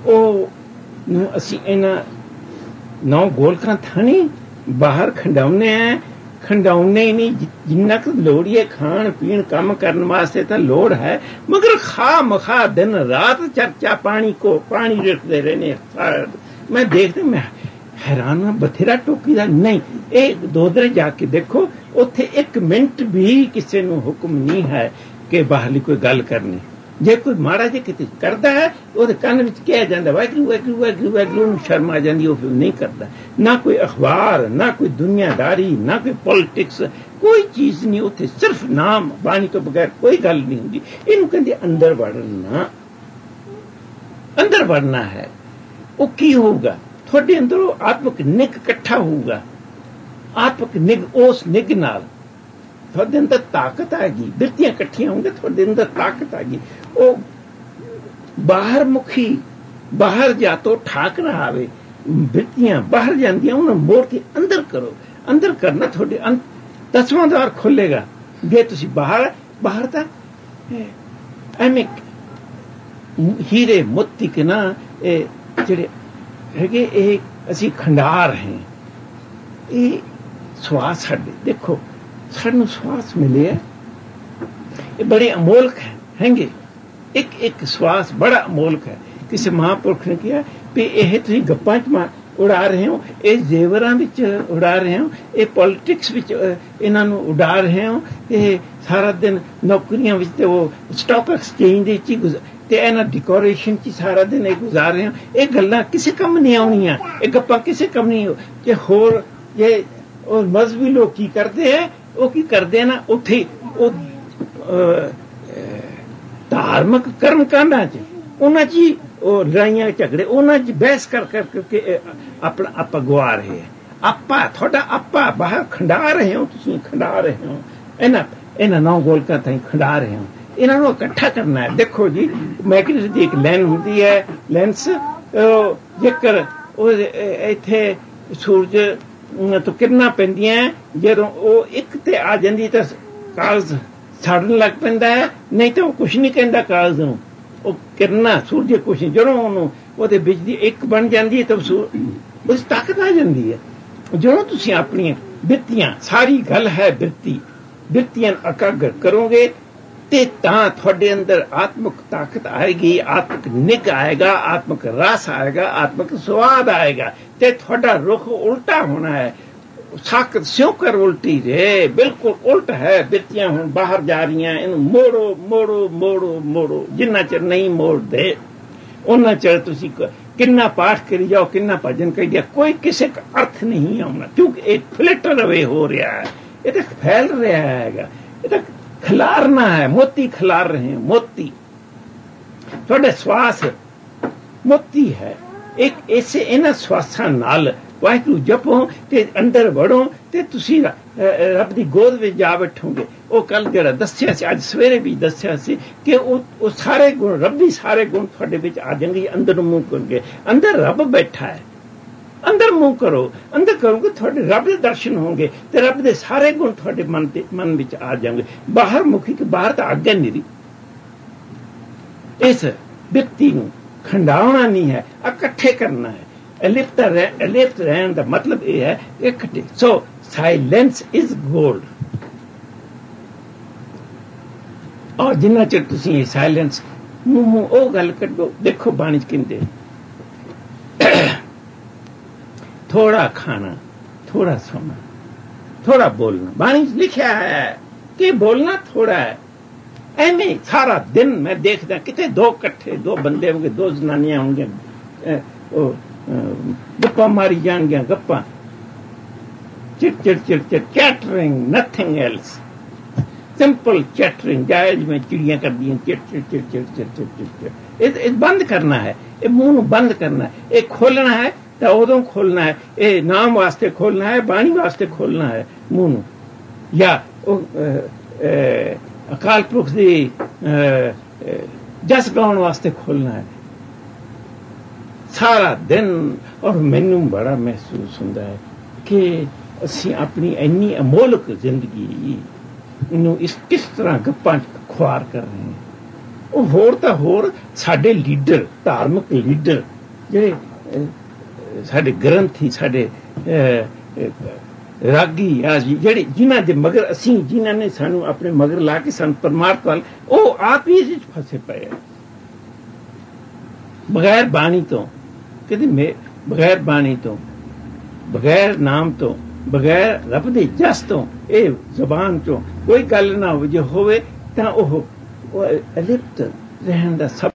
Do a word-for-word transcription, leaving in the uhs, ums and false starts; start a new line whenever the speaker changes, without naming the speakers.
ਉਹ ਨੂੰ ਅਸੀਂ ਇਹਨਾਂ ਨੌ ਗੋਲਕਾਂ ਥਾਣੀ ਬਾਹਰ ਖੰਡਾਉਂਦੇ ਹਾਂ। ਖੰਡਾਉਣੇ ਹੀ ਨਹੀਂ, ਜਿੰਨਾ ਕੁ ਲੋੜੀਏ ਖਾਣ ਪੀਣ ਕੰਮ ਕਰਨ ਵਾਸਤੇ ਤਾਂ ਲੋੜ ਹੈ, ਮਗਰ ਖਾ ਮਖਾ ਦਿਨ ਰਾਤ ਚਰਚਾ ਪਾਣੀ ਕੋ ਪਾਣੀ ਰੱਖਦੇ ਰਹਿੰਦੇ। ਮੈਂ ਦੇਖਦੇ ਮੈਂ ਹੈਰਾਨ ਹਾਂ, ਬਥੇਰਾ ਟੋਕੀ ਦਾ ਨਹੀਂ। ਇਹ ਦੋਦਰੇ ਜਾ ਕੇ ਦੇਖੋ, ਉੱਥੇ ਇੱਕ ਮਿੰਟ ਵੀ ਕਿਸੇ ਨੂੰ ਹੁਕਮ ਨਹੀਂ ਹੈ ਕਿ ਬਾਹਰਲੀ ਕੋਈ ਗੱਲ ਕਰਨੀ। ਜੇ ਕੋਈ ਮਾੜਾ ਜਿਹਾ ਕਿਤੇ ਕਰਦਾ ਹੈ, ਉਹਦੇ ਕੰਨ ਵਿੱਚ ਕਿਹਾ ਜਾਂਦਾ ਵਾਹਿਗੁਰੂ ਵਾਹਿਗੁਰੂ ਵਾਹਿਗੁਰੂ ਵਾਹਿਗੁਰੂ, ਉਹਨੂੰ ਸ਼ਰਮ ਆ ਜਾਂਦੀ, ਉਹ ਫਿਰ ਨਹੀਂ ਕਰਦਾ। ਨਾ ਕੋਈ ਅਖਬਾਰ, ਨਾ ਕੋਈ ਦੁਨੀਆਦਾਰੀ, ਨਾ ਕੋਈ ਪੋਲੀਟਿਕਸ, ਕੋਈ ਚੀਜ਼ ਨਹੀਂ ਉੱਥੇ, ਸਿਰਫ ਨਾਮ ਬਾਣੀ ਤੋਂ ਬਗੈਰ ਕੋਈ ਗੱਲ ਨਹੀਂ ਹੁੰਦੀ। ਇਹਨੂੰ ਕਹਿੰਦੇ ਅੰਦਰ ਵੜਨਾ। ਅੰਦਰ ਵੜਨਾ ਹੈ, ਉਹ ਕੀ ਹੋਊਗਾ? ਤੁਹਾਡੇ ਅੰਦਰੋਂ ਆਤਮਿਕ ਨਿੱਘ ਇਕੱਠਾ ਹੋਊਗਾ। ਆਤਮਿਕ ਨਿੱਘ, ਉਸ ਨਿੱਘ ਨਾਲ ਤੁਹਾਡੇ ਅੰਦਰ ਤਾਕਤ ਆਏਗੀ। ਬਿਰਤੀਆਂ ਇਕੱਠੀਆਂ ਹੋਣਗੀਆਂ, ਤੁਹਾਡੇ ਅੰਦਰ ਤਾਕਤ ਆਏਗੀ। ਉਹ ਬਾਹਰ ਮੁਖੀ, ਬਾਹਰ ਜਾ ਤੋਂ ਠਾਕ ਨਾ ਆਵੇ। ਬਿਰਤੀਆਂ ਬਾਹਰ ਜਾਂਦੀਆਂ, ਉਹਨਾਂ ਮੋੜ ਕੇ ਅੰਦਰ ਕਰੋ। ਅੰਦਰ ਕਰਨਾ, ਤੁਹਾਡੇ ਦਸਵਾਂ ਦਵਾਰ ਖੋਲੇਗਾ। ਜੇ ਤੁਸੀਂ ਬਾਹਰ ਬਾਹਰ ਤਾਂ ਐਵੇਂ ਹੀਰੇ ਮੋਤੀ ਕੇ ਨਾ ਇਹ ਜਿਹੜੇ ਹੈਗੇ, ਇਹ ਅਸੀਂ ਖੰਡਾਰ ਹੈ। ਇਹ ਸਵਾਸ ਸਾਡੇ, ਦੇਖੋ ਸਾਨੂੰ ਸਵਾਸ ਮਿਲੇ ਹੈ, ਇਹ ਬੜੇ ਅਮੋਲਕ ਹੈ ਹੈਗੇ। ਇੱਕ ਇੱਕ ਸਵਾਸ ਬੜਾ ਅਮੋਲਕ ਹੈ। ਕਿਸੇ ਮਹਾਂਪੁਰਖ ਨੇ ਕਿਹਾ ਵੀ ਇਹ ਤੁਸੀਂ ਗੱਪਾਂ 'ਚ ਉਡਾ ਰਹੇ ਹੋ, ਇਹ ਜ਼ੇਵਰਾਂ ਵਿੱਚ ਉਡਾ ਰਹੇ ਹੋ, ਇਹ ਪੋਲੀਟਿਕਸ ਵਿੱਚ ਇਹਨਾਂ ਨੂੰ ਉਡਾ ਰਹੇ ਹੋ, ਇਹ ਸਾਰਾ ਦਿਨ ਨੌਕਰੀਆਂ ਵਿੱਚ ਤੇ ਉਹ ਸਟਾਕ ਐਕਸਚੇਂਜ ਦੇ ਵਿੱਚ ਹੀ ਤੇ ਇਹਨਾਂ ਡੈਕੋਰੇਸ਼ਨ 'ਚ ਸਾਰਾ ਦਿਨ ਇਹ ਗੁਜ਼ਾਰ ਰਹੇ ਹੋ। ਇਹ ਗੱਲਾਂ ਕਿਸੇ ਕੰਮ ਨਹੀਂ ਆਉਣੀਆਂ, ਇਹ ਗੱਪਾਂ ਕਿਸੇ ਕੰਮ ਨਹੀਂ। ਕਿ ਹੋਰ ਇਹ ਉਹ ਮਜ਼ਹਬੀ ਲੋਕ ਕੀ ਕਰਦੇ ਹੈ, ਉਹ ਕੀ ਕਰਦੇ ਨਾ, ਉੱਥੇ ਉਹ ਧਾਰਮਿਕ ਕਰਮ ਕਾਂਡਾਂ 'ਚ ਉਹਨਾਂ 'ਚ ਹੀ ਉਹ ਲੜਾਈਆਂ ਝਗੜੇ, ਉਹਨਾਂ 'ਚ ਬਹਿਸ ਕਰ ਕਰਕੇ ਆਪਣਾ ਆਪਾਂ ਗਵਾ ਰਹੇ ਹੈ। ਆਪਾਂ ਤੁਹਾਡਾ ਆਪਾਂ ਬਾਹਰ ਖੰਡਾ ਰਹੇ ਹੋ, ਤੁਸੀਂ ਖੰਡਾ ਰਹੇ ਹੋ। ਇਹਨਾਂ ਇਹਨਾਂ ਨੌ ਗੋਲਕਾਂ ਤਾਈਂ ਖੰਡਾ ਰਹੇ ਹੋ। ਇਹਨਾਂ ਨੂੰ ਇਕੱਠਾ ਕਰਨਾ ਹੈ। ਦੇਖੋ ਜੀ, ਮੈਗਨੀਟਿਕ ਦੀ ਇੱਕ ਲੈਨ ਹੁੰਦੀ ਹੈ, ਲੈਂਸ। ਜੇਕਰ ਉਹ ਇੱਥੇ ਸੂਰਜ ਤੋਂ ਕਿਰਨਾਂ ਪੈਂਦੀਆਂ, ਜਦੋਂ ਉਹ ਇੱਕ ਤੇ ਆ ਜਾਂਦੀ ਤਾਂ ਕਾਗਜ਼ ਸੜਨ ਲੱਗ ਪੈਂਦਾ ਹੈ, ਨਹੀਂ ਤਾਂ ਉਹ ਕੁਛ ਨਹੀਂ ਕਹਿੰਦਾ ਕਾਗਜ਼ ਨੂੰ। ਉਹ ਕਿਰਨਾਂ ਸੂਰਜ ਕੁਛ ਨਹੀਂ, ਜਦੋਂ ਉਹਨੂੰ ਉਹਦੇ ਵਿੱਚ ਦੀ ਇੱਕ ਬਣ ਜਾਂਦੀ ਹੈ ਤਾਂ ਉਸ ਤਾਕਤ ਆ ਜਾਂਦੀ ਹੈ। ਜਦੋਂ ਤੁਸੀਂ ਆਪਣੀਆਂ ਬਿਰਤੀਆਂ, ਸਾਰੀ ਗੱਲ ਹੈ ਬਿਰਤੀ, ਬਿਰਤੀਆਂ ਇਕਾਗਰ ਕਰੋਗੇ ਤੇ ਤਾਂ ਤੁਹਾਡੇ ਅੰਦਰ ਆਤਮਿਕ ਤਾਕਤ ਆਏਗੀ, ਆਤਮਿਕ ਨਿੱਘ ਆਏਗਾ, ਆਤਮਿਕ ਰਸ ਆਏਗਾ, ਆਤਮਿਕ ਸਵਾਦ ਆਏਗਾ ਤੇ ਤੁਹਾਡਾ ਰੁਖ ਉਲਟਾ ਹੋਣਾ ਹੈ। ਸਾਕਤ ਸਿਉਂ ਕਰ ਉਲਟੀ ਰੇ, ਬਿਲਕੁਲ ਉਲਟ ਹੈ। ਬਿਰਤੀਆਂ ਹੁਣ ਬਾਹਰ ਜਾ ਰਹੀਆਂ, ਇਹਨੂੰ ਮੋੜੋ ਮੋੜੋ ਮੋੜੋ ਮੋੜੋ। ਜਿੰਨਾ ਚਿਰ ਨਹੀਂ ਮੋੜਦੇ ਉਹਨਾਂ ਚਿਰ ਤੁਸੀਂ ਕਿੰਨਾ ਪਾਠ ਕਰੀ ਜਾਓ, ਕਿੰਨਾ ਭਜਨ ਕਰੀ ਜਾਓ, ਕੋਈ ਕਿਸੇ ਅਰਥ ਨਹੀਂ ਆਉਣਾ, ਕਿਉਂਕਿ ਇਹ ਫਿਲਟਰ ਅਵੇ ਹੋ ਰਿਹਾ ਹੈ। ਇਹ ਤਾਂ ਫੈਲ ਰਿਹਾ ਹੈਗਾ, ਇਹ ਤਾਂ ਖਿਲਾਰਨਾ ਹੈ। ਮੋਤੀ ਖਿਲਾਰ ਰਹੇ ਹੋ, ਮੋਤੀ। ਤੁਹਾਡੇ ਸਵਾਸ ਮੋਤੀ ਹੈ। ਇੱਕ ਇਸੇ ਇਹਨਾਂ ਸਵਾਸਾਂ ਨਾਲ ਵਾਹਿਗੁਰੂ ਜਪੋ ਤੇ ਅੰਦਰ ਵੜੋ ਤੇ ਤੁਸੀਂ ਰੱਬ ਦੀ ਗੋਦ ਵਿੱਚ ਜਾ ਬੈਠੋਗੇ। ਉਹ ਕੱਲ ਜਿਹੜਾ ਦੱਸਿਆ ਸੀ, ਅੱਜ ਸਵੇਰੇ ਵੀ ਦੱਸਿਆ ਸੀ ਕਿ ਉਹ ਉਹ ਸਾਰੇ ਗੁਣ, ਰੱਬੀ ਸਾਰੇ ਗੁਣ ਤੁਹਾਡੇ ਵਿੱਚ ਆ ਜਾਣਗੇ। ਅੰਦਰ ਨੂੰ ਮੂੰਹ ਕਰੋਗੇ, ਅੰਦਰ ਰੱਬ ਬੈਠਾ ਹੈ। ਅੰਦਰ ਮੂੰਹ ਕਰੋ, ਅੰਦਰ ਕਰੋਗੇ ਤੁਹਾਡੇ ਰੱਬ ਦੇ ਦਰਸ਼ਨ ਹੋਣਗੇ ਤੇ ਰੱਬ ਦੇ ਸਾਰੇ ਗੁਣ ਤੁਹਾਡੇ ਮਨ ਤੇ ਮਨ ਵਿੱਚ ਆ ਜਾਣਗੇ। ਬਾਹਰ ਮੁਖੀ ਕਿ ਬਾਹਰ ਤਾਂ ਆਗਿਆ ਨਹੀਂ ਰਹੀ। ਇਸ ਵਿਅਕਤੀ ਨੂੰ ਖੰਡਾਉਣਾ ਨਹੀਂ ਹੈ, ਇਕੱਠੇ ਕਰਨਾ ਹੈ। ਅਲਿਪਤ ਰਹਿ ਅਲਿਪਤ ਰਹਿਣ ਦਾ ਮਤਲਬ ਇਹ ਹੈ ਇਕੱਠੇ। So silence is gold. ਔਰ ਜਿੰਨਾ ਚਿਰ ਤੁਸੀਂ ਇਹ ਸਾਇਲੈਂਸ ਮੂੰਹ ਉਹ ਗੱਲ ਕੱਢੋ, ਦੇਖੋ ਬਾਣੀ 'ਚ ਕਹਿੰਦੇ ਥੋੜਾ ਖਾਣਾ, ਥੋੜਾ ਸੋਣਾ, ਥੋੜਾ ਬੋਲਣਾ। ਬਾਣੀ 'ਚ ਲਿਖਿਆ ਹੈ ਕਿ ਬੋਲਣਾ ਥੋੜਾ ਹੈ। ਐਵੇਂ ਸਾਰਾ ਦਿਨ ਮੈਂ ਦੇਖਦਾ ਕਿਤੇ ਦੋ ਇਕੱਠੇ ਦੋ ਬੰਦੇ ਹੋਣਗੇ, ਦੋ ਜਨਾਨੀਆਂ ਹੋਣਗੀਆਂ, ਉਹ ਗੱਪਾਂ ਮਾਰੀ ਜਾਣਗੀਆਂ, ਗੱਪਾਂ ਚਿੜ ਚਿੜ ਚਿੜ ਚਿੜ, chattering, nothing else, simple chattering. ਜਾਇਜ਼ ਜਿਵੇਂ ਚਿੜੀਆਂ ਕਰਦੀਆਂ, ਚਿੜ ਚਿੜ ਚਿੜ ਚਿੜ ਚਿੜ ਚਿੜ ਚਿੜ। ਇਹ ਬੰਦ ਕਰਨਾ ਹੈ, ਇਹ ਮੂੰਹ ਨੂੰ ਬੰਦ ਕਰਨਾ ਹੈ। ਇਹ ਖੋਲਣਾ ਹੈ ਤਾਂ ਉਦੋਂ ਖੋਲਣਾ ਹੈ, ਇਹ ਨਾਮ ਵਾਸਤੇ ਖੋਲਣਾ ਹੈ, ਬਾਣੀ ਵਾਸਤੇ ਖੋਲਣਾ ਹੈ ਮੂੰਹ ਨੂੰ, ਜਾਂ ਉਹ ਅਕਾਲ ਪੁਰਖ ਦੀ ਜਸ ਗਾਉਣ ਵਾਸਤੇ ਖੋਲਣਾ ਹੈ ਸਾਰਾ ਦਿਨ। ਔਰ ਮੈਨੂੰ ਬੜਾ ਮਹਿਸੂਸ ਹੁੰਦਾ ਹੈ ਕਿ ਅਸੀਂ ਆਪਣੀ ਇੰਨੀ ਅਮੋਲਕ ਜ਼ਿੰਦਗੀ ਨੂੰ ਇਸ ਕਿਸ ਤਰ੍ਹਾਂ ਗੱਪਾਂ 'ਚ ਖੁਆਰ ਕਰ ਰਹੇ ਹਾਂ। ਉਹ ਹੋਰ ਤਾਂ ਹੋਰ ਸਾਡੇ ਲੀਡਰ, ਧਾਰਮਿਕ ਲੀਡਰ ਜਿਹੜੇ ਸਾਡੇ ਗ੍ਰੰਥੀ ਸਾਡੇ ਰਾਗੀ ਆ ਜੀ ਜਿਹੜੇ ਜਿਨ੍ਹਾਂ ਦੇ ਮਗਰ ਅਸੀਂ ਜਿਨ੍ਹਾਂ ਨੇ ਸਾਨੂੰ ਆਪਣੇ ਮਗਰ ਲਾ ਕੇ ਸਾਨੂੰ ਪਰਮਾਰਥ ਵੱਲ ਉਹ ਆਪ ਹੀ ਇਸ ਵਿੱਚ ਫਸੇ ਪਏ ਆ ਬਗੈਰ ਬਾਣੀ ਤੋਂ ਕਹਿੰਦੇ ਬਗੈਰ ਬਾਣੀ ਤੋਂ ਬਗੈਰ ਨਾਮ ਤੋਂ ਬਗੈਰ ਰੱਬ ਦੇ ਜਸ ਤੋਂ ਇਹ ਜ਼ਬਾਨ ਚੋਂ ਕੋਈ ਗੱਲ ਨਾ ਹੋਵੇ ਜੇ ਹੋਵੇ ਤਾਂ ਉਹ ਅਲਿਪਤ ਰਹਿਣ ਦਾ ਸਭ